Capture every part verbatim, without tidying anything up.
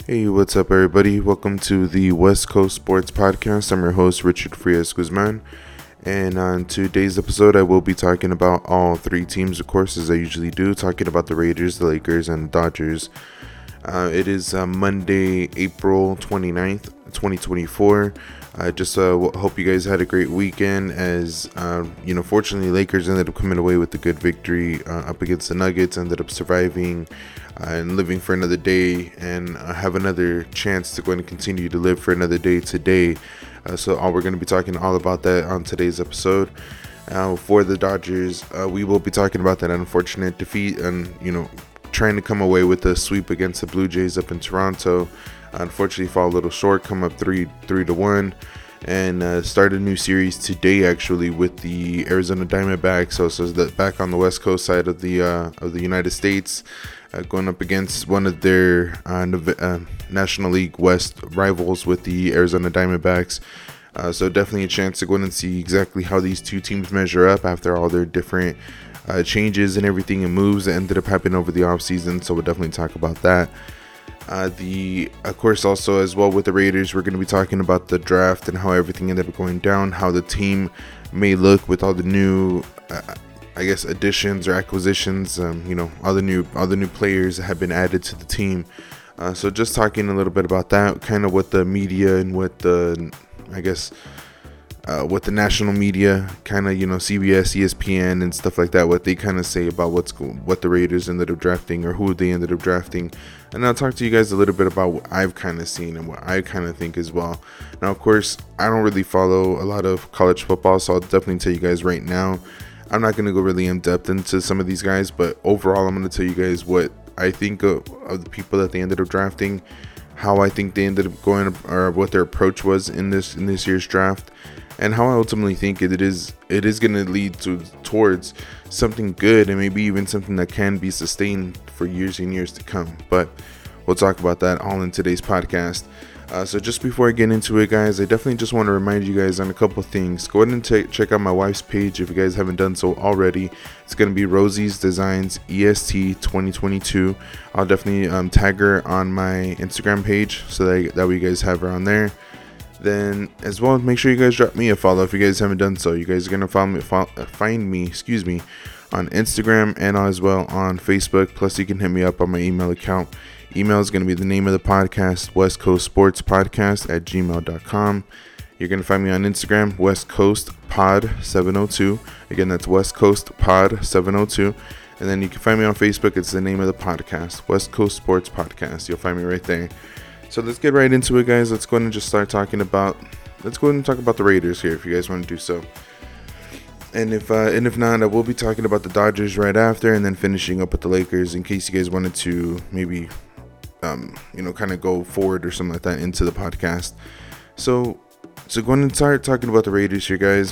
Hey, what's up, everybody? Welcome to the West Coast Sports Podcast. I'm your host, Richard Frias Guzman. And on today's episode, I will be talking about all three teams, of course, as I usually do, talking about the Raiders, the Lakers, and the Dodgers. Uh, it is uh, Monday, April twenty-ninth, twenty twenty-four. I uh, just uh, hope you guys had a great weekend as, uh, you know, fortunately, Lakers ended up coming away with a good victory uh, up against the Nuggets, ended up surviving uh, and living for another day and uh, have another chance to go and continue to live for another day today. Uh, so all we're going to be talking all about that on today's episode. Uh, for the Dodgers, uh, we will be talking about that unfortunate defeat and, you know, trying to come away with a sweep against the Blue Jays up in Toronto. Unfortunately, fall a little short, come up three three to one, and uh, start a new series today actually with the Arizona Diamondbacks. So, so that back on the West Coast side of the uh, of the United States, uh, going up against one of their uh, uh, National League West rivals with the Arizona Diamondbacks. Uh, so definitely a chance to go in and see exactly how these two teams measure up after all their different uh, changes and everything and moves that ended up happening over the offseason. So we'll definitely talk about that. Uh, the of course also as well with the Raiders, we're going to be talking about the draft and how everything ended up going down, how the team may look with all the new uh, I guess additions or acquisitions, um, you know, all the new all the new players that have been added to the team. Uh, so just talking a little bit about that, kind of what the media and what the I guess uh, what the national media, kind of, you know, C B S, E S P N, and stuff like that, what they kind of say about what's go- what the Raiders ended up drafting or who they ended up drafting. And I'll talk to you guys a little bit about what I've kind of seen and what I kind of think as well. Now, of course, I don't really follow a lot of college football, so I'll definitely tell you guys right now, I'm not going to go really in depth into some of these guys, but overall, I'm going to tell you guys what I think of, of the people that they ended up drafting, how I think they ended up going, or what their approach was in this in this year's draft, and how I ultimately think it is it is going to lead to towards something good and maybe even something that can be sustained for years and years to come. But we'll talk about that all in today's podcast. Uh, so just before I get into it, guys, I definitely just want to remind you guys on a couple things. Go ahead and t- check out my wife's page if you guys haven't done so already. It's going to be Rosie's Designs E S T twenty twenty-two. I'll definitely um, tag her on my Instagram page so that, that way you guys have her on there. Then as well, make sure you guys drop me a follow if you guys haven't done so. You guys are going to follow me, follow, find me, excuse me, on Instagram and as well on Facebook. Plus, you can hit me up on my email account. Email is going to be the name of the podcast, West Coast Sports Podcast at gmail dot com. You're going to find me on Instagram, West Coast Pod seven oh two. Again, that's West Coast Pod seven oh two. And then you can find me on Facebook. It's the name of the podcast, West Coast Sports Podcast. You'll find me right there. So let's get right into it, guys. Let's go ahead and just start talking about, let's go ahead and talk about the Raiders here if you guys want to do so. And if uh, and if not, I will be talking about the Dodgers right after, and then finishing up with the Lakers in case you guys wanted to maybe, um, you know, kind of go forward or something like that into the podcast. So, so going and start talking about the Raiders here, guys.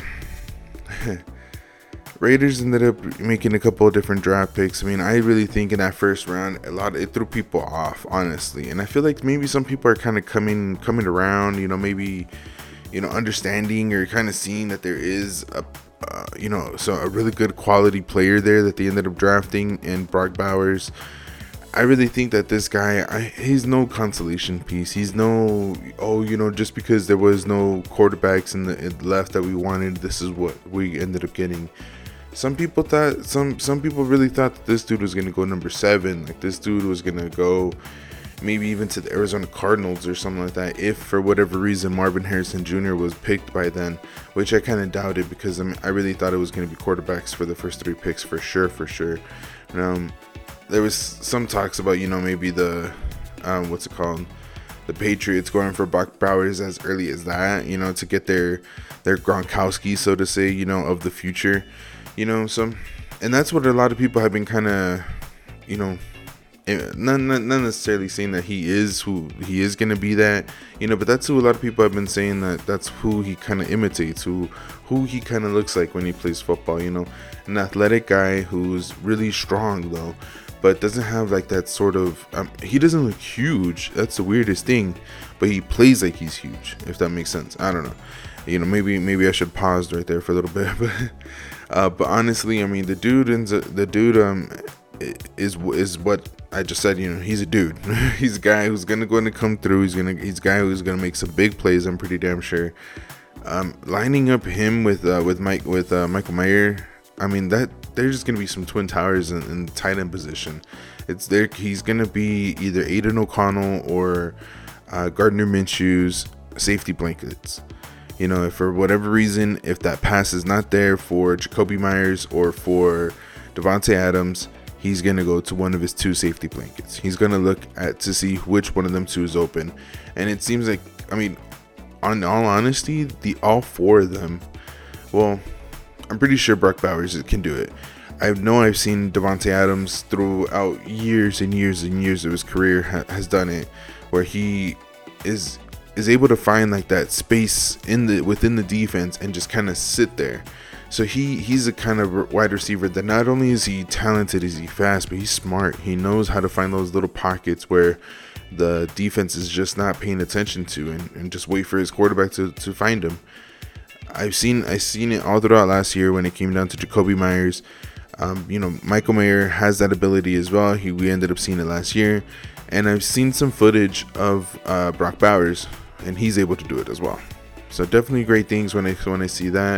Raiders ended up making a couple of different draft picks. I mean, I really think in that first round, a lot of, it threw people off, honestly. And I feel like maybe some people are kind of coming coming around, you know, maybe, you know, understanding or kind of seeing that there is a, uh, you know, so a really good quality player there that they ended up drafting in Brock Bowers. I really think that this guy, I, he's no consolation piece. He's no, oh, you know, just because there was no quarterbacks in the, in the left that we wanted, this is what we ended up getting. Some people thought, some some people really thought that this dude was going to go number seven. Like, this dude was going to go maybe even to the Arizona Cardinals or something like that, if for whatever reason Marvin Harrison Junior was picked by then, which I kind of doubted because I mean, I really thought it was going to be quarterbacks for the first three picks for sure, for sure. Um, there was some talks about, you know, maybe the, um, what's it called? The Patriots going for Brock Bowers as early as that, you know, to get their, their Gronkowski, so to say, you know, of the future. You know, so, and that's what a lot of people have been kind of, you know, not, not not necessarily saying that he is who he is going to be that, you know, but that's who a lot of people have been saying that that's who he kind of imitates, who, who he kind of looks like when he plays football, you know, an athletic guy who's really strong though, but doesn't have like that sort of, um, he doesn't look huge. That's the weirdest thing, but he plays like he's huge, if that makes sense. I don't know. You know, maybe maybe I should pause right there for a little bit, but uh, but honestly, I mean, the dude ends up, the dude um is is what I just said. You know, he's a dude. He's a guy who's gonna going to come through. He's gonna he's a guy who's gonna make some big plays. I'm pretty damn sure. Um, lining up him with uh, with Mike with uh, Michael Mayer. I mean, that there's just gonna be some twin towers in, in the tight end position. It's there. He's gonna be either Aiden O'Connell or uh, Gardner Minshew's safety blankets. You know, if for whatever reason, if that pass is not there for Jakobi Meyers or for Davante Adams, he's going to go to one of his two safety blankets. He's going to look at to see which one of them two is open. And it seems like, I mean, on all honesty, the all four of them, well, I'm pretty sure Brock Bowers can do it. I know I've seen Davante Adams throughout years and years and years of his career ha- has done it, where he is is able to find like that space in the within the defense and just kind of sit there. So he he's a kind of wide receiver that not only is he talented, is he fast, but he's smart. He knows how to find those little pockets where the defense is just not paying attention to, and, and just wait for his quarterback to, to find him. I've seen I've seen it all throughout last year when it came down to Jakobi Meyers. Um, you know, Michael Mayer has that ability as well. He we ended up seeing it last year, and I've seen some footage of uh, Brock Bowers, and he's able to do it as well. So definitely great things when I when I see that.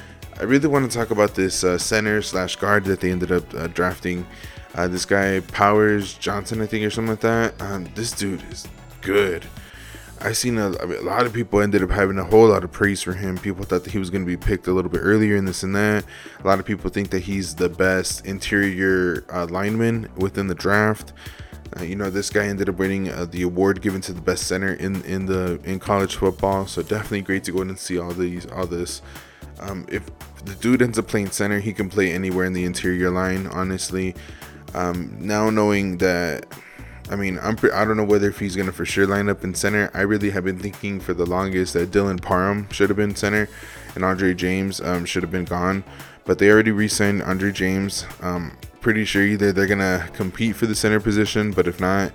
I really want to talk about this uh, center slash guard that they ended up uh, drafting. Uh, this guy Powers Johnson, I think, or something like that. Um, this dude is good. I've seen a, I mean, a lot of people ended up having a whole lot of praise for him. People thought that he was going to be picked a little bit earlier and this and that. A lot of people think that he's the best interior uh, lineman within the draft. Uh, you know, this guy ended up winning uh, the award given to the best center in, in the in college football. So definitely great to go in and see all these all this. Um, if the dude ends up playing center, he can play anywhere in the interior line. Honestly, um, now knowing that. I mean, I'm pre- I don't know whether if he's going to for sure line up in center. I really have been thinking for the longest that Dylan Parham should have been center and Andre James um, should have been gone. But they already re-signed Andre James. Um, pretty sure either they're going to compete for the center position, but if not,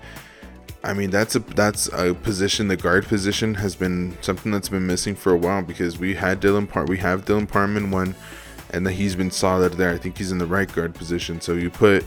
I mean, that's a that's a position, the guard position has been something that's been missing for a while, because we had Dylan Par- we have Dylan Parham in one, and that he's been solid there. I think he's in the right guard position. So you put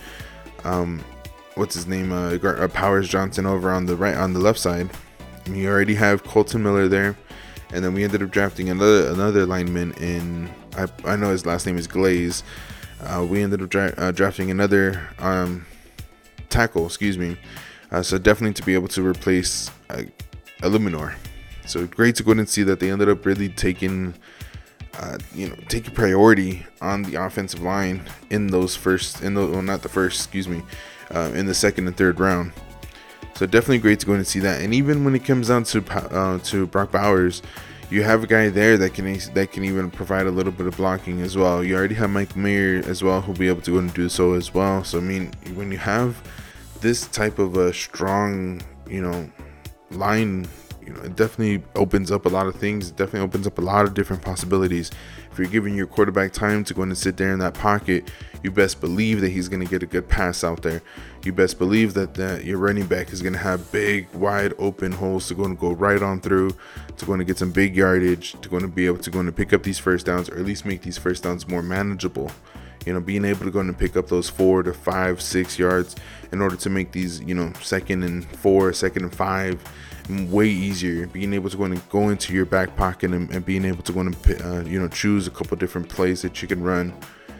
um what's his name, uh, uh, Powers Johnson over on the right, on the left side. And you already have Colton Miller there, and then we ended up drafting another another lineman in. I I know his last name is Glaze. Uh, we ended up dra- uh, drafting another um, tackle, excuse me. Uh, so definitely to be able to replace uh, Illuminor. So great to go and see that they ended up really taking. Uh, you know, taking priority on the offensive line in those first, in the well, not the first, excuse me, uh, in the second and third round. So definitely great to go and see that. And even when it comes down to uh, to Brock Bowers, you have a guy there that can that can even provide a little bit of blocking as well. You already have Mike Mayer as well, who'll be able to go and do so as well. So I mean, when you have this type of a strong, you know, line. You know, it definitely opens up a lot of things. It definitely opens up a lot of different possibilities. If you're giving your quarterback time to go in and sit there in that pocket, you best believe that he's going to get a good pass out there. You best believe that, that your running back is going to have big, wide open holes to go and go right on through, to go and get some big yardage, to go and be able to go and pick up these first downs, or at least make these first downs more manageable. You know, being able to go and pick up those four to five, six yards in order to make these, you know, second and four, second and five, way easier. Being able to go and go into your back pocket and, and being able to go and uh, you know, choose a couple different plays that you can run.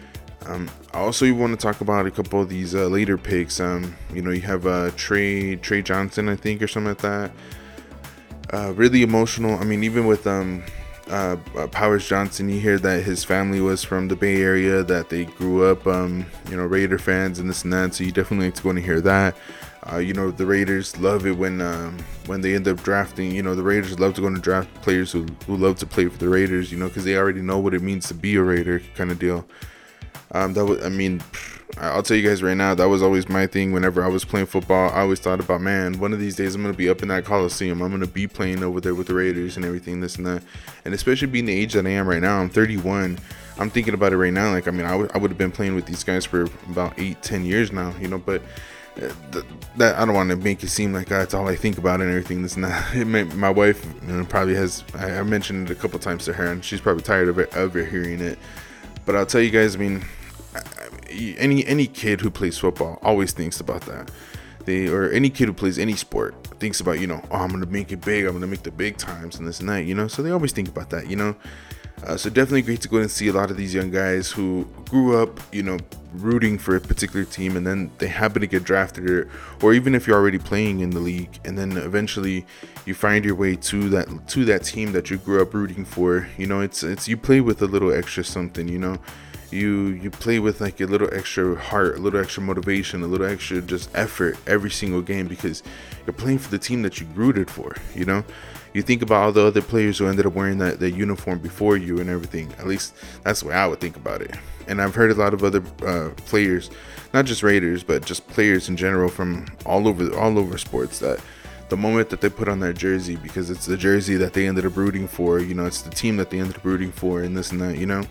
Um, I also want to talk about a couple of these uh, later picks. Um, you know, you have uh, Trey Trey Johnson, I think, or something like that. Uh, really emotional. I mean, even with um, uh, uh, Powers Johnson, you hear that his family was from the Bay Area, that they grew up, um, you know, Raider fans and this and that. So you definitely like to go and hear that. Uh, you know, the Raiders love it when um, when they end up drafting. You know, the Raiders love to go and draft players who, who love to play for the Raiders, you know, because they already know what it means to be a Raider kind of deal. Um, that was, I mean, I'll tell you guys right now, that was always my thing. Whenever I was playing football, I always thought about, man, one of these days I'm going to be up in that Coliseum. I'm going to be playing over there with the Raiders and everything, this and that. And especially being the age that I am right now, I'm thirty-one. I'm thinking about it right now. Like, I mean, I, w- I would have been playing with these guys for about eight, ten years now, you know, but Th- that I don't want to make it seem like that's all I think about and everything. That's not. It may, my wife, you know, probably has. I, I mentioned it a couple times to her, and she's probably tired of it, of it hearing it. But I'll tell you guys. I mean, I, I mean, any any kid who plays football always thinks about that. They or any kid who plays any sport thinks about, you know, oh, I'm gonna make it big, I'm gonna make the big times and this and that, you know. So they always think about that, you know. Uh, so definitely great to go and see a lot of these young guys who grew up, you know, rooting for a particular team, and then they happen to get drafted, or, or even if you're already playing in the league, and then eventually you find your way to that to that team that you grew up rooting for. You know, it's it's you play with a little extra something, you know. You you play with like a little extra heart, a little extra motivation, a little extra just effort every single game, because you're playing for the team that you rooted for, you know. You think about all the other players who ended up wearing that, that uniform before you and everything. At least that's the way I would think about it. And I've heard a lot of other uh, players, not just Raiders, but just players in general from all over all over sports, that the moment that they put on that jersey, because it's the jersey that they ended up rooting for, you know, it's the team that they ended up rooting for, and this and that, you know.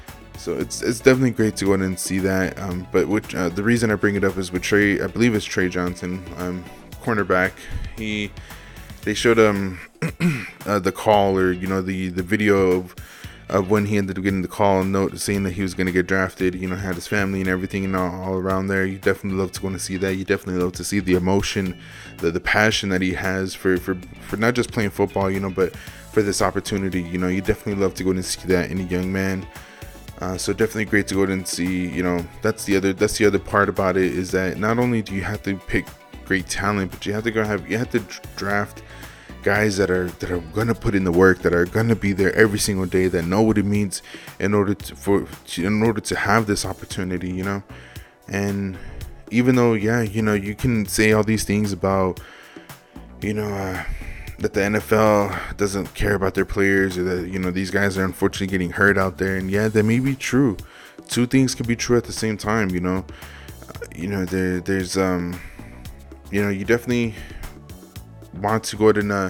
So it's it's definitely great to go in and see that. Um, but which, uh, the reason I bring it up is with Trey, I believe it's Trey Johnson, um, cornerback. He they showed him uh, the call, or you know, the the video of of when he ended up getting the call and note saying that he was going to get drafted. You know, had his family and everything and all, all around there. You definitely love to go and see that. You definitely love to see the emotion, the the passion that he has for for for not just playing football, you know, but for this opportunity. You know, you definitely love to go and see that in a young man. Uh, so definitely great to go and see. You know, that's the other that's the other part about it, is that not only do you have to pick great talent, but you have to go have you have to draft guys that are that are gonna put in the work, that are gonna be there every single day, that know what it means in order to for in order to have this opportunity, you know. And even though, yeah, you know, you can say all these things about, you know, uh, that the N F L doesn't care about their players, or that, you know, these guys are unfortunately getting hurt out there, and yeah, that may be true. Two things can be true at the same time, you know. Uh, you know, there there's um, you know, you definitely want to go ahead and uh,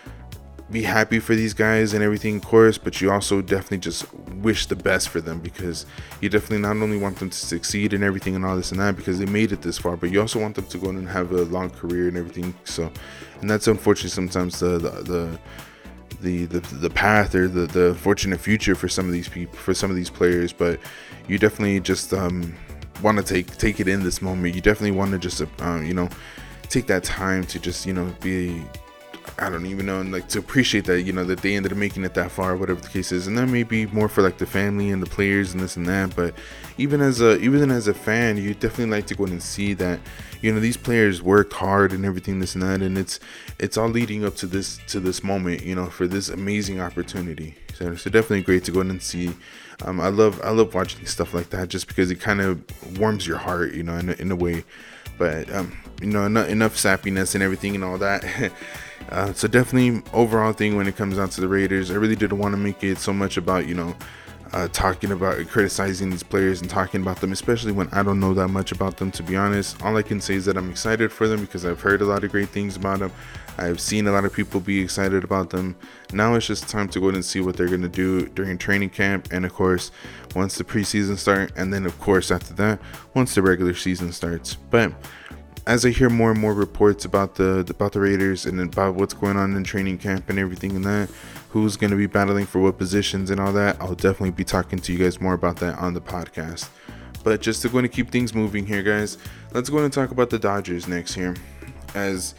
be happy for these guys and everything, of course, but you also definitely just wish the best for them, because you definitely not only want them to succeed and everything and all this and that, because they made it this far, but you also want them to go and have a long career and everything. So, and that's unfortunately sometimes the the the the, the, the path, or the, the fortunate future for some of these people, for some of these players. But you definitely just um, want to take take it in this moment. You definitely want to just uh, you know, take that time to just, you know, be, I don't even know, and like to appreciate that, you know, that they ended up making it that far, whatever the case is. And that may be more for like the family and the players and this and that, but even as a even as a fan, you definitely like to go in and see that, you know, these players worked hard and everything, this and that, and it's it's all leading up to this to this moment, you know, for this amazing opportunity. So, so definitely great to go in and see. Um, I love I love watching stuff like that, just because it kind of warms your heart, you know, in a, in a way. But um, you know, enough, enough sappiness and everything and all that. uh, so definitely overall thing when it comes down to the Raiders, I really didn't want to make it so much about, you know, uh, talking about criticizing these players and talking about them, especially when I don't know that much about them, to be honest. All I can say is that I'm excited for them, because I've heard a lot of great things about them. I've seen a lot of people be excited about them. Now it's just time to go and see what they're going to do during training camp, and of course once the preseason starts, and then of course after that once the regular season starts. But as I hear more and more reports about the about the Raiders and about what's going on in training camp and everything and that, who's going to be battling for what positions and all that, I'll definitely be talking to you guys more about that on the podcast. But just to go and keep things moving here, guys, let's go and talk about the Dodgers next here. As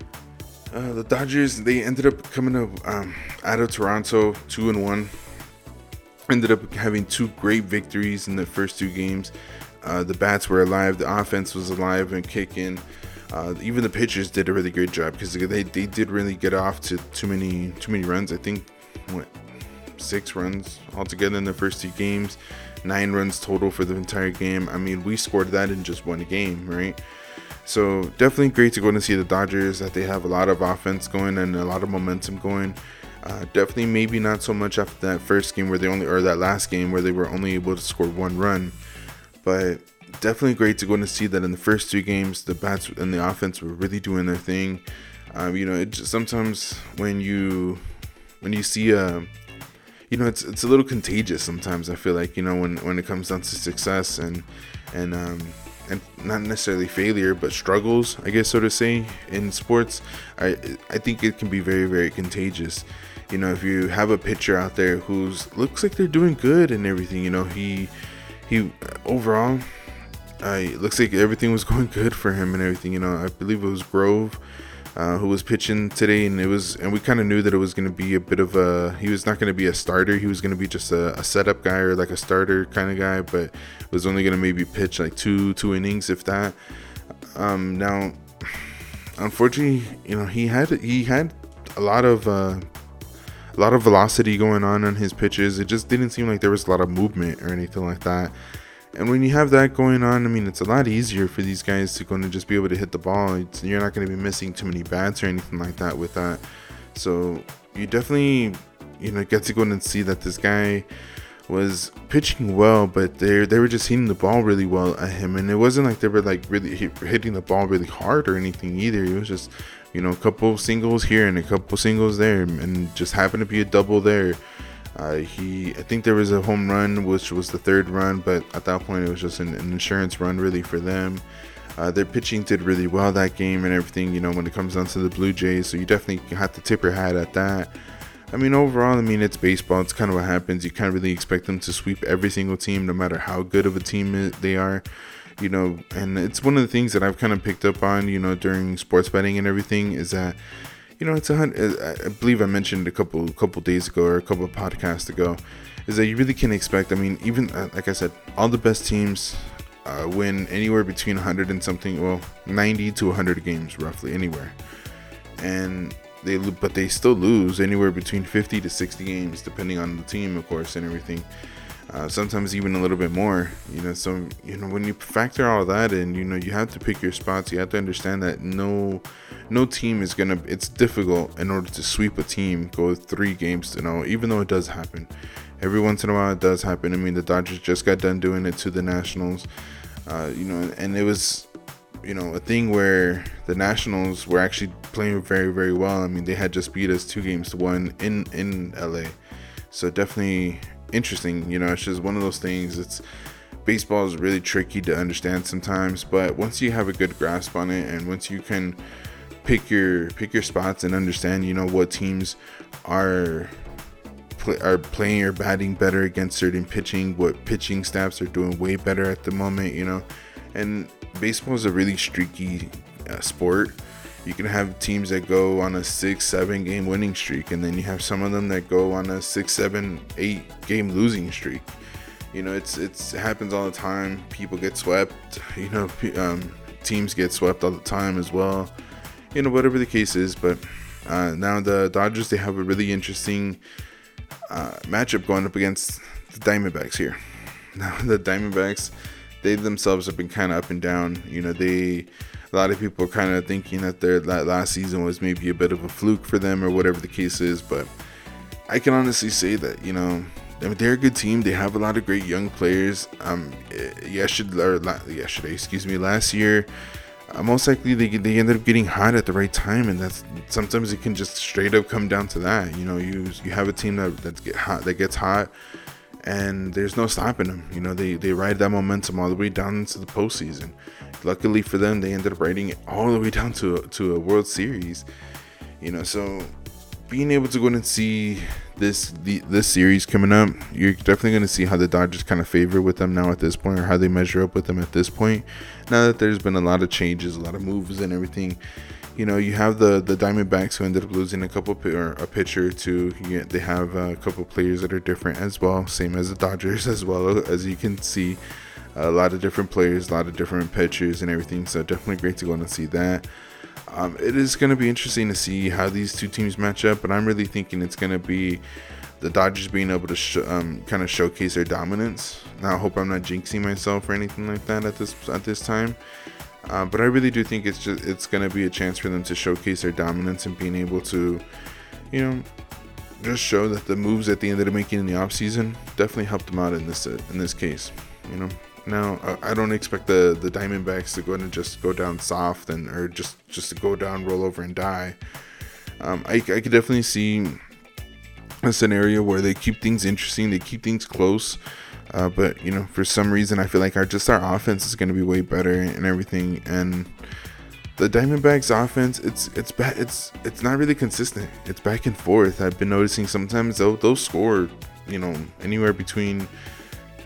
uh, the Dodgers, they ended up coming up um, out of Toronto two and one. Ended up having two great victories in the first two games. Uh, the bats were alive, the offense was alive and kicking. Uh, even the pitchers did a really great job, because they, they did really get off to too many too many runs. I think what six runs altogether in the first two games, nine runs total for the entire game. I mean, we scored that in just one game, right? So definitely great to go and see the Dodgers, that they have a lot of offense going and a lot of momentum going. Uh, definitely maybe not so much after that first game where they only, or that last game where they were only able to score one run. But definitely great to go and see that in the first two games, the bats and the offense were really doing their thing. Um, you know, it just, sometimes when you when you see a, you know, it's it's a little contagious sometimes. I feel like, you know, when, when it comes down to success and and um, and not necessarily failure, but struggles, I guess so to say, in sports, I I think it can be very, very contagious. You know, if you have a pitcher out there who's looks like they're doing good and everything, you know, he he overall, uh, it looks like everything was going good for him and everything. You know, I believe it was Grove uh, who was pitching today, and it was, and we kind of knew that it was going to be a bit of a. He was not going to be a starter. He was going to be just a, a setup guy or like a starter kind of guy, but it was only going to maybe pitch like two two innings if that. Um, now, unfortunately, you know, he had he had a lot of. Uh, A lot of velocity going on on his pitches. It just didn't seem like there was a lot of movement or anything like that. And when you have that going on, I mean, it's a lot easier for these guys to go and just be able to hit the ball. It's, you're not going to be missing too many bats or anything like that with that. So you definitely, you know, get to go and see that this guy was pitching well, but they they were just hitting the ball really well at him. And it wasn't like they were like really hit, hitting the ball really hard or anything either. It was just, you know, a couple singles here and a couple singles there, and just happened to be a double there. Uh, he, I think there was a home run, which was the third run, but at that point it was just an, an insurance run really for them. Uh, their pitching did really well that game and everything, you know, when it comes down to the Blue Jays. So you definitely have to tip your hat at that. I mean, overall, I mean, it's baseball. It's kind of what happens. You can't really expect them to sweep every single team, no matter how good of a team they are. You know, and it's one of the things that I've kind of picked up on, you know, during sports betting and everything, is that, you know, it's a hundred, I believe I mentioned a couple couple days ago or a couple of podcasts ago, is that you really can expect, I mean, even, uh, like I said, all the best teams uh, win anywhere between one hundred and something, well, ninety to one hundred games, roughly, anywhere. And they, but they still lose anywhere between fifty to sixty games, depending on the team, of course, and everything. Uh, sometimes even a little bit more, you know. So, you know, when you factor all that in, you know, you have to pick your spots. You have to understand that no no team is gonna, it's difficult in order to sweep a team, go three games to no, even though it does happen every once in a while. It does happen. I mean, the Dodgers just got done doing it to the Nationals, uh, you know, and it was, you know, a thing where the Nationals were actually playing very, very well. I mean, they had just beat us two games to one in in L A. So definitely interesting. You know, it's just one of those things. It's, baseball is really tricky to understand sometimes, but once you have a good grasp on it, and once you can pick your pick your spots and understand, you know, what teams are play, are playing or batting better against certain pitching, what pitching staffs are doing way better at the moment, you know. And baseball is a really streaky uh, sport. You can have teams that go on a six, seven game winning streak, and then you have some of them that go on a six, seven, eight game losing streak. You know, it's it's it happens all the time. People get swept. You know, um, teams get swept all the time as well. You know, whatever the case is. But uh, now the Dodgers, they have a really interesting uh, matchup going up against the Diamondbacks here. Now the Diamondbacks, they themselves have been kind of up and down. You know, they. A lot of people are kind of thinking that their that last season was maybe a bit of a fluke for them, or whatever the case is. But I can honestly say that, you know, I mean, they're a good team. They have a lot of great young players. Um, yesterday, or yesterday, excuse me, last year, uh, most likely they they ended up getting hot at the right time, and that's sometimes it can just straight up come down to that. You know, you you have a team that that get hot that gets hot, and there's no stopping them. You know, they they ride that momentum all the way down into the postseason. Luckily for them, they ended up riding it all the way down to to a World Series. You know, so being able to go and see this the, this series coming up, you're definitely going to see how the Dodgers kind of favor with them now at this point, or how they measure up with them at this point. Now that there's been a lot of changes, a lot of moves and everything, you know, you have the the Diamondbacks, who ended up losing a couple or a pitcher or two. You, they have a couple players that are different as well, same as the Dodgers as well, as you can see. A lot of different players, a lot of different pitchers and everything. So definitely great to go and see that. Um, it is going to be interesting to see how these two teams match up, but I'm really thinking it's going to be the Dodgers being able to sh- um, kind of showcase their dominance. Now, I hope I'm not jinxing myself or anything like that at this at this time. Uh, but I really do think it's just it's going to be a chance for them to showcase their dominance and being able to, you know, just show that the moves that they ended up making in the offseason definitely helped them out in this uh, in this case, you know. Now, I don't expect the, the Diamondbacks to go in and just go down soft and or just, just to go down, roll over, and die. Um, I, I could definitely see a scenario where they keep things interesting, they keep things close. Uh, but, you know, for some reason, I feel like our just our offense is going to be way better and everything. And the Diamondbacks offense, it's it's ba- it's it's not really consistent. It's back and forth. I've been noticing sometimes they'll, they'll score, you know, anywhere between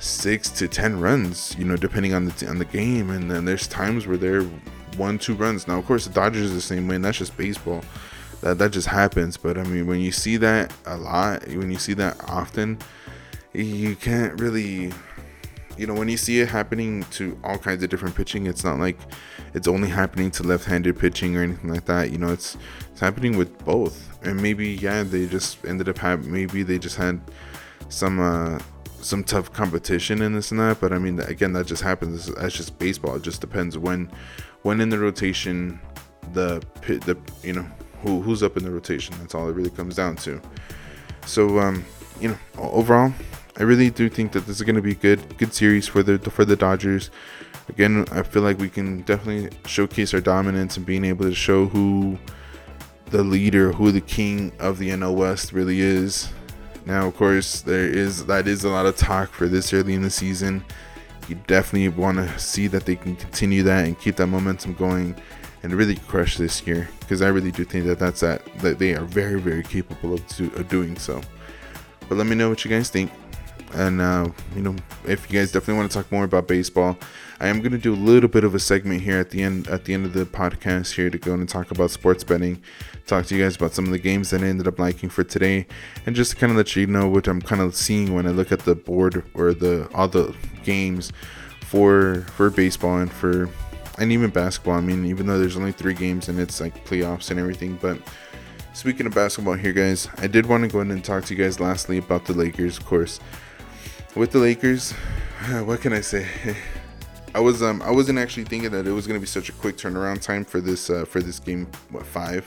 six to ten runs, you know, depending on the on the game. And then there's times where they're one, two runs. Now, of course, the Dodgers are the same way, and that's just baseball. That that just happens. But I mean, when you see that a lot, when you see that often, you can't really, you know, when you see it happening to all kinds of different pitching, it's not like it's only happening to left-handed pitching or anything like that. You know, it's it's happening with both. And maybe, yeah, they just ended up having, maybe they just had some uh, some tough competition in this and that. But I mean, again, that just happens. That's just baseball. It just depends when, when in the rotation, the pit, the you know, who who's up in the rotation. That's all it really comes down to. So, um, you know, overall, I really do think that this is going to be a good, good series for the for the Dodgers. Again, I feel like we can definitely showcase our dominance and being able to show who the leader, who the king of the N L West really is. Now, of course, there is that is a lot of talk for this early in the season. You definitely want to see that they can continue that and keep that momentum going and really crush this year, because I really do think that that's that that they are very, very capable of, to, of doing so. But let me know what you guys think. And uh, you know, if you guys definitely want to talk more about baseball, I am going to do a little bit of a segment here at the end at the end of the podcast here to go and talk about sports betting, talk to you guys about some of the games that I ended up liking for today, and just to kind of let you know what I'm kind of seeing when I look at the board or the all the games for for baseball and for and even basketball. I mean, even though there's only three games and it's like playoffs and everything, but speaking of basketball here, guys, I did want to go ahead and talk to you guys lastly about the Lakers, of course. With the Lakers, what can I say? I was um I wasn't actually thinking that it was gonna be such a quick turnaround time for this uh, for this game what, five.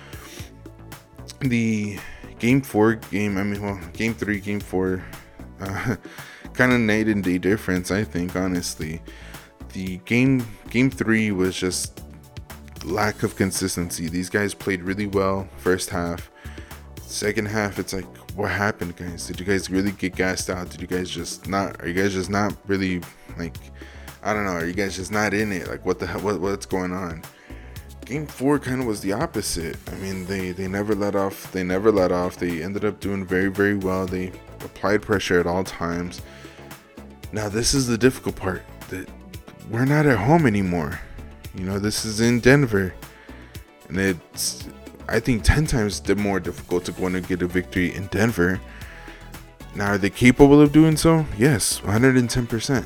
The game four game, I mean, well, game three, game four, uh, kind of night and day difference. I think honestly, the game game three was just lack of consistency. These guys played really well first half. Second half, it's like, what happened, guys? Did you guys really get gassed out? Did you guys just not? Are you guys just not really like? I don't know. Are you guys just not in it? Like, what the hell? What, what's going on? Game four kind of was the opposite. I mean, they they never let off. They never let off. They ended up doing very, very well. They applied pressure at all times. Now, this is the difficult part. That we're not at home anymore. You know, this is in Denver, and it's, I think, ten times more difficult to go in and get a victory in Denver. Now, are they capable of doing so? Yes, one hundred ten percent.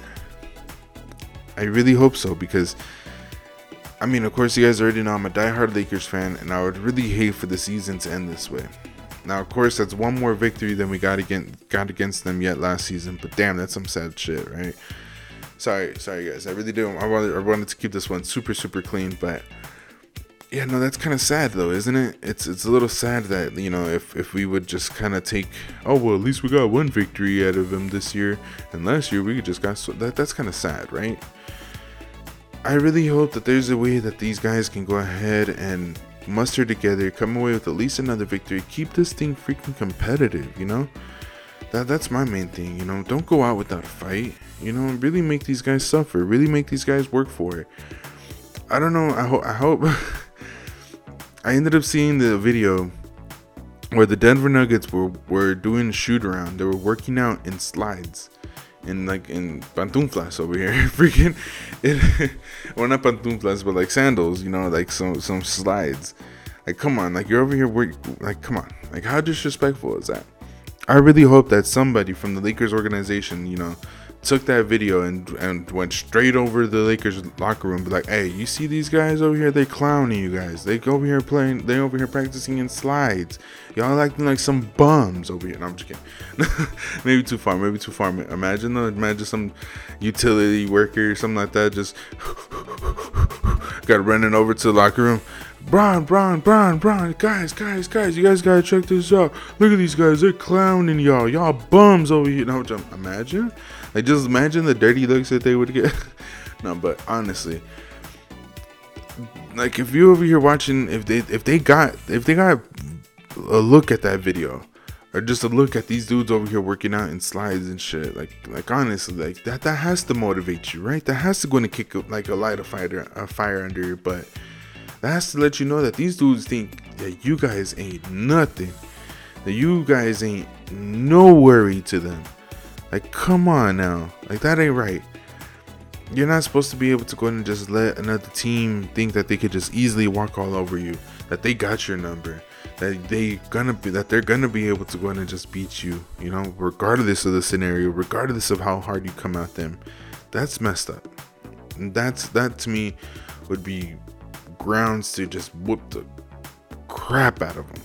I really hope so, because, I mean, of course, you guys already know I'm a diehard Lakers fan, and I would really hate for the season to end this way. Now, of course, that's one more victory than we got against, got against them yet last season, but damn, that's some sad shit, right? Sorry, sorry, guys. I really do. I wanted, I wanted to keep this one super, super clean, but yeah, no, that's kind of sad though, isn't it? It's it's a little sad that, you know, if, if we would just kind of take, oh, well, at least we got one victory out of them this year, and last year we just got, so that that's kind of sad, right? I really hope that there's a way that these guys can go ahead and muster together, come away with at least another victory, keep this thing freaking competitive, you know? That That's my main thing, you know? Don't go out without a fight, you know? Really make these guys suffer, really make these guys work for it. I don't know, I, ho- I hope... I ended up seeing the video where the Denver Nuggets were, were doing a shoot around. They were working out in slides, in like in pantuflas over here, freaking. It, well, not pantuflas, but like sandals, you know, like some some slides. Like, come on, like you're over here, work, like, come on, like how disrespectful is that? I really hope that somebody from the Lakers organization, you know, took that video and and went straight over the Lakers locker room, be like, hey, you see these guys over here? They clowning you guys. They go over here playing. They over here practicing in slides. Y'all acting like some bums over here. No, I'm just kidding. Maybe too far. Maybe too far. Imagine though. Imagine some utility worker or something like that just got running over to the locker room. Bron, Bron, Bron, Bron, guys, guys, guys, you guys gotta check this out. Look at these guys, they're clowning y'all. Y'all bums over here. No, imagine. Like, just imagine the dirty looks that they would get. No, but honestly, like, if you over here watching, if they if they got if they got a look at that video, or just a look at these dudes over here working out in slides and shit, like like honestly, like that that has to motivate you, right? That has to go and kick like a light a fire a fire under your butt. That has to let you know that these dudes think that you guys ain't nothing, that you guys ain't no worry to them. Like, come on now. Like, that ain't right. You're not supposed to be able to go in and just let another team think that they could just easily walk all over you, that they got your number, that they gonna be that they're gonna be able to go in and just beat you, you know, regardless of the scenario, regardless of how hard you come at them. That's messed up. And that's that to me would be grounds to just whoop the crap out of them.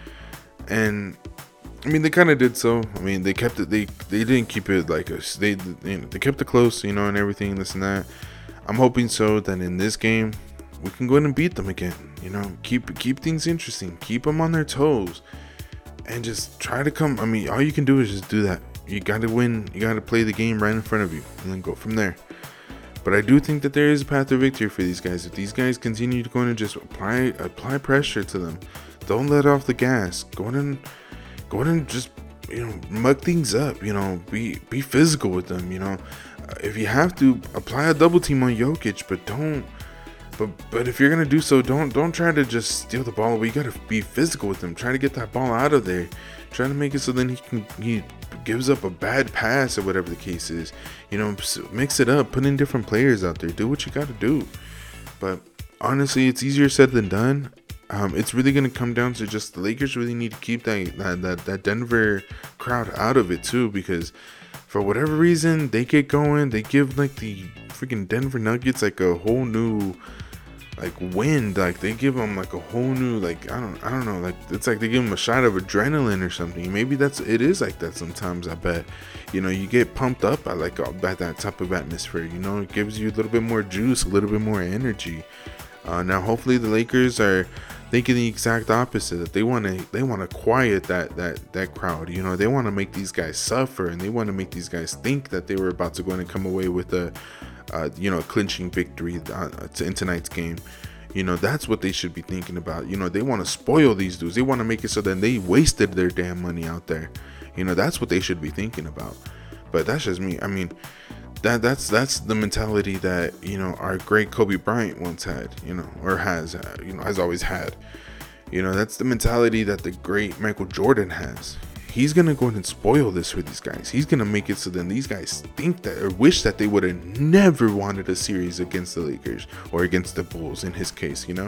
And I mean, they kind of did so. I mean, they kept it. They they didn't keep it like a. They you know, they kept it close, you know, and everything, this and that. I'm hoping so that in this game we can go in and beat them again. You know, keep keep things interesting, keep them on their toes, and just try to come. I mean, all you can do is just do that. You got to win. You got to play the game right in front of you, and then go from there. But I do think that there is a path to victory for these guys. If these guys continue to go in and just apply apply pressure to them, don't let off the gas. Go in and Go ahead and just, you know, mug things up, you know, be be physical with them, you know. Uh, if you have to, apply a double team on Jokic, but don't, but but if you're gonna do so, don't don't try to just steal the ball away. You gotta be physical with him. Try to get that ball out of there. Try to make it so then he can he gives up a bad pass or whatever the case is. You know, mix it up, put in different players out there. Do what you gotta do. But honestly, it's easier said than done. Um, it's really going to come down to just the Lakers really need to keep that, that that that Denver crowd out of it too, because for whatever reason they get going, they give like the freaking Denver Nuggets like a whole new like wind, like they give them like a whole new like I don't I don't know like it's like they give them a shot of adrenaline or something. Maybe that's it is like that sometimes. I bet, you know, you get pumped up by like by that type of atmosphere. You know, it gives you a little bit more juice, a little bit more energy. Uh, now, hopefully, the Lakers are thinking the exact opposite. That they want to they want to quiet that that that crowd. You know, they want to make these guys suffer, and they want to make these guys think that they were about to go in and come away with a, uh, you know, a clinching victory uh, in tonight's game. You know, that's what they should be thinking about. You know, they want to spoil these dudes. They want to make it so that they wasted their damn money out there. You know, that's what they should be thinking about. But that's just me. I mean. That that's that's the mentality that, you know, our great Kobe Bryant once had, you know, or has, uh, you know, has always had. You know, that's the mentality that the great Michael Jordan has. He's gonna go and spoil this for these guys. He's gonna make it so then these guys think that or wish that they would have never wanted a series against the Lakers or against the Bulls in his case, you know.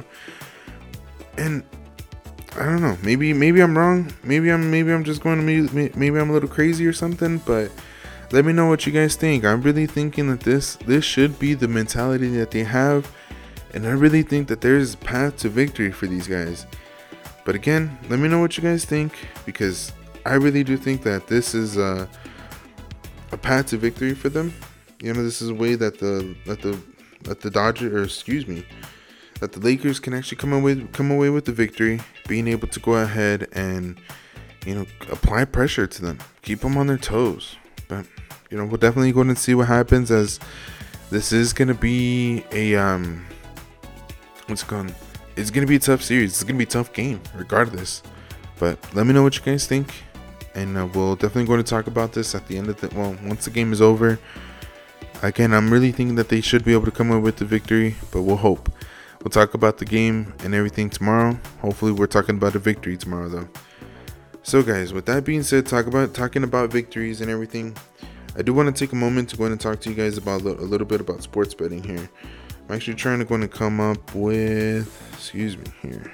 And I don't know, maybe maybe I'm wrong. Maybe I'm maybe I'm just going to maybe I'm a little crazy or something, but. Let me know what you guys think. I'm really thinking that this this should be the mentality that they have, and I really think that there's a path to victory for these guys. But again, let me know what you guys think, because I really do think that this is a, a path to victory for them. You know, this is a way that the that the that the Dodgers, or excuse me, that the Lakers can actually come away come away with the victory, being able to go ahead and, you know, apply pressure to them, keep them on their toes. But, you know, we'll definitely go and see what happens, as this is going to be a, um, what's it called? It's going to be a tough series. It's going to be a tough game, regardless. But let me know what you guys think. And uh, we'll definitely go to talk about this at the end of the, well, once the game is over. Again, I'm really thinking that they should be able to come away with the victory, but we'll hope. We'll talk about the game and everything tomorrow. Hopefully we're talking about a victory tomorrow, though. So guys, with that being said, talk about talking about victories and everything, I do want to take a moment to go in and talk to you guys about a little bit about sports betting here. I'm actually trying to go and come up with, excuse me here.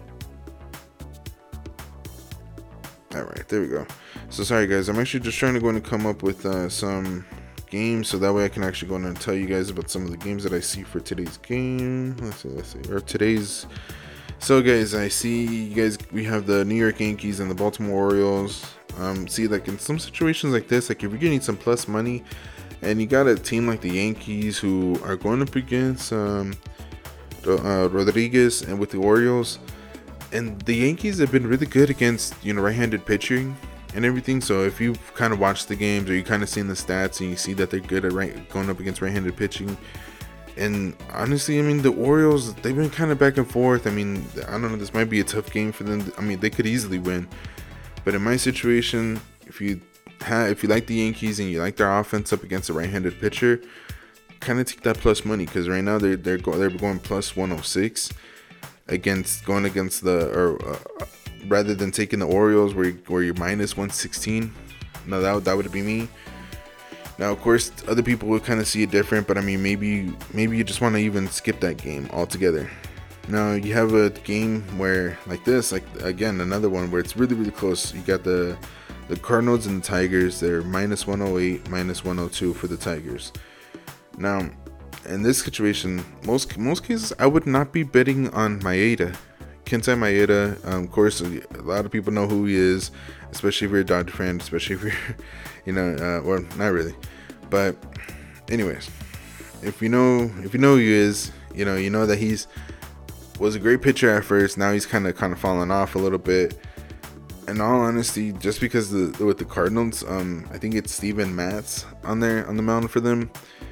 All right, there we go. So sorry guys, I'm actually just trying to go in and come up with uh, some games, so that way I can actually go in and tell you guys about some of the games that I see for today's game. Let's see, let's see, or today's. So guys, I see you guys, we have the New York Yankees and the Baltimore Orioles. Um, see, like in some situations like this, like if you're getting some plus money and you got a team like the Yankees who are going up against um, uh, Rodriguez and with the Orioles, and the Yankees have been really good against, you know, right-handed pitching and everything. So if you've kind of watched the games, or you kind of seen the stats and you see that they're good at right, going up against right-handed pitching. And honestly, I mean, the Orioles, they've been kind of back and forth. I mean, I don't know, this might be a tough game for them. I mean, they could easily win. But in my situation, if you have, if you like the Yankees and you like their offense up against a right-handed pitcher, kind of take that plus money, because right now they're they're, go, they're going plus one oh six against going against the or uh, rather than taking the Orioles where where you're minus one sixteen. No, that that would be me. Now, of course, other people would kind of see it different, but I mean, maybe maybe you just want to even skip that game altogether. Now, you have a game where, like this, like again, another one where it's really, really close. You got the the Cardinals and the Tigers. They're minus one oh eight, minus one oh two for the Tigers. Now, in this situation, most most cases, I would not be betting on Maeda. Kenta Maeda, um, of course, a lot of people know who he is, especially if you're a Dodger fan, especially if you're, you know, uh, well, not really, but anyways, if you know, if you know who he is, you know, you know that he's was a great pitcher at first. Now he's kind of kind of fallen off a little bit. In all honesty, just because the with the Cardinals, um, I think it's Steven Matz on there on the mound for them.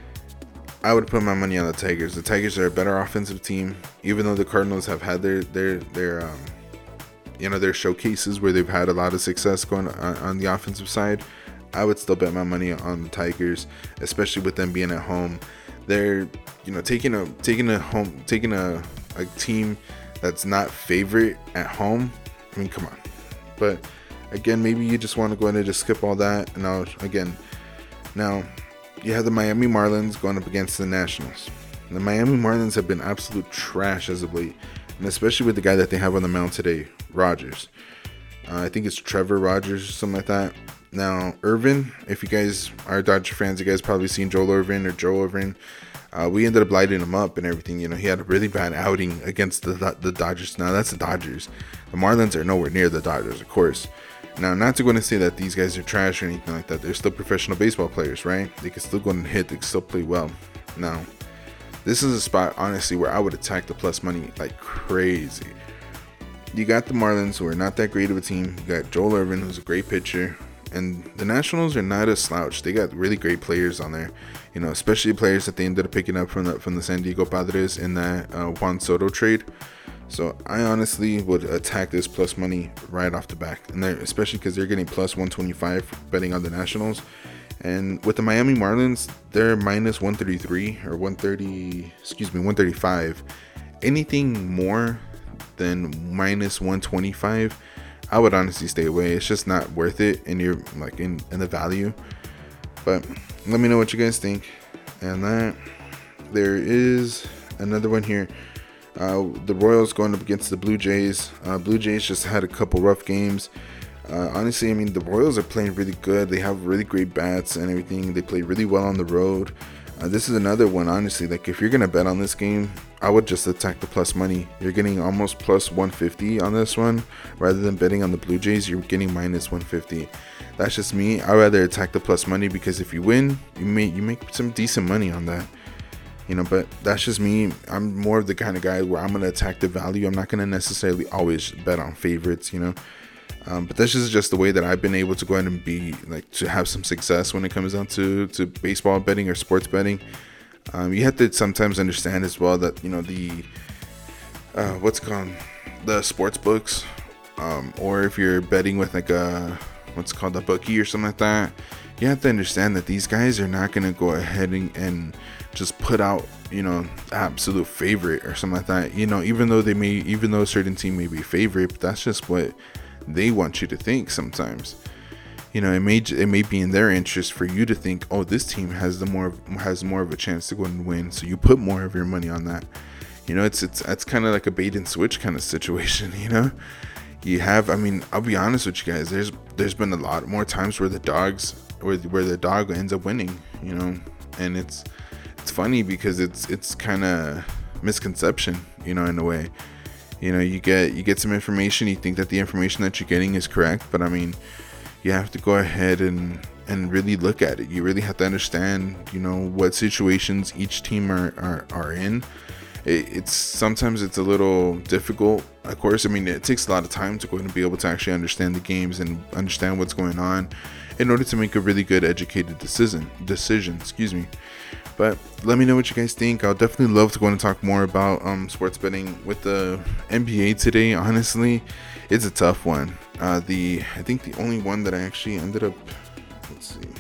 I would put my money on the Tigers. The Tigers are a better offensive team, even though the Cardinals have had their their their um, you know, their showcases where they've had a lot of success going on, on the offensive side. I would still bet my money on the Tigers, especially with them being at home. They're, you know, taking a taking a home taking a a team that's not favorite at home. I mean, come on. But again, maybe you just want to go ahead and just skip all that. And now again, now. You have the Miami Marlins going up against the Nationals. The Miami Marlins have been absolute trash as of late, and especially with the guy that they have on the mound today, Rogers. Uh, I think it's Trevor Rogers or something like that. Now, Irvin, if you guys are Dodger fans, you guys probably seen Joel Irvin or Joe Irvin. Uh, we ended up lighting him up and everything. You know, he had a really bad outing against the the Dodgers. Now, that's the Dodgers. The Marlins are nowhere near the Dodgers, of course. Now, not to go and say that these guys are trash or anything like that. They're still professional baseball players, right? They can still go and hit. They can still play well. Now, this is a spot, honestly, where I would attack the plus money like crazy. You got the Marlins, who are not that great of a team. You got Joel Irvin, who's a great pitcher. And the Nationals are not a slouch. They got really great players on there. You know, especially players that they ended up picking up from the, from the San Diego Padres in that uh, Juan Soto trade. So I honestly would attack this plus money right off the back, and especially because they're getting plus one twenty-five for betting on the Nationals. And with the Miami Marlins, they're minus one thirty-three or one thirty, excuse me, one thirty-five. Anything more than minus one twenty-five, I would honestly stay away. It's just not worth it in your like in, in the value. But let me know what you guys think. And that there is another one here. Uh, the Royals going up against the Blue Jays. Uh, Blue Jays just had a couple rough games. Uh, honestly, I mean, the Royals are playing really good. They have really great bats and everything. They play really well on the road. Uh, this is another one, honestly. Like, if you're going to bet on this game, I would just attack the plus money. You're getting almost plus one fifty on this one. Rather than betting on the Blue Jays, you're getting minus one fifty. That's just me. I'd rather attack the plus money because if you win, you make, you make some decent money on that. You know, but that's just me. I'm more of the kind of guy where I'm going to attack the value. I'm not going to necessarily always bet on favorites, you know. Um, but that's just, just the way that I've been able to go ahead and be, like, to have some success when it comes down to, to baseball betting or sports betting. Um, you have to sometimes understand as well that, you know, the, uh, what's it called, the sports books, um, or if you're betting with like a, what's called a bookie or something like that, you have to understand that these guys are not going to go ahead and, and just put out, you know, absolute favorite or something like that. You know, even though they may, even though a certain team may be favorite, but that's just what they want you to think sometimes. You know, it may it may be in their interest for you to think, oh, this team has the more has more of a chance to go and win, so you put more of your money on that. You know, it's it's it's kind of like a bait and switch kind of situation. You know, you have, I mean, I'll be honest with you guys. There's there's been a lot more times where the dogs, where where the dog ends up winning. You know, and it's it's funny because it's it's kind of misconception. You know, in a way. You know, you get you get some information. You think that the information that you're getting is correct, but I mean, you have to go ahead and and really look at it. You really have to understand, you know, what situations each team are are, are in. It, it's sometimes it's a little difficult. Of course, I mean, it takes a lot of time to go and be able to actually understand the games and understand what's going on in order to make a really good educated decision. Decision, excuse me. But let me know what you guys think. I'll definitely love to go and talk more about um, sports betting with the N B A today. Honestly, it's a tough one. Uh, the I think the only one that I actually ended up, let's see,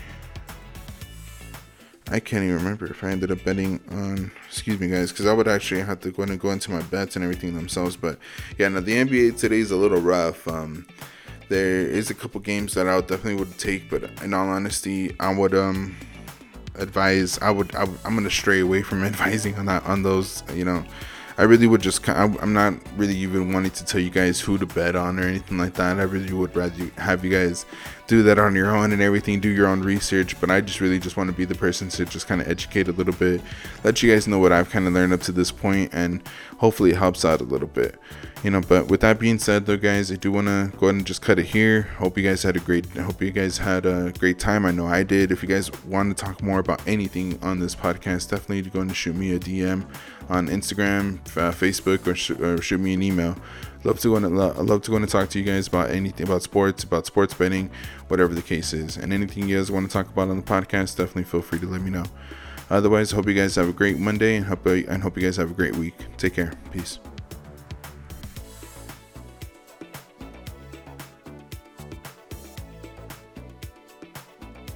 I can't even remember if I ended up betting on, excuse me guys, because I would actually have to go and go into my bets and everything themselves. But yeah, now the N B A today is a little rough. Um, there is a couple games that I would definitely would take, but in all honesty, I would um. advise. I would. I, I'm gonna stray away from advising on that on those. You know, I really would just. I'm not really even wanting to tell you guys who to bet on or anything like that. I really would rather have you guys do that on your own and everything. Do your own research. But I just really just want to be the person to just kind of educate a little bit, let you guys know what I've kind of learned up to this point, and hopefully it helps out a little bit. You know, but with that being said, though, guys, I do want to go ahead and just cut it here. Hope you guys had a great. I hope you guys had a great time. I know I did. If you guys want to talk more about anything on this podcast, definitely go and shoot me a D M on Instagram, uh, Facebook, or, sh- or shoot me an email. Love to go and I love to go and talk to you guys about anything about sports, about sports betting, whatever the case is, and anything you guys want to talk about on the podcast. Definitely feel free to let me know. Otherwise, hope you guys have a great Monday, and hope and hope you guys have a great week. Take care. Peace.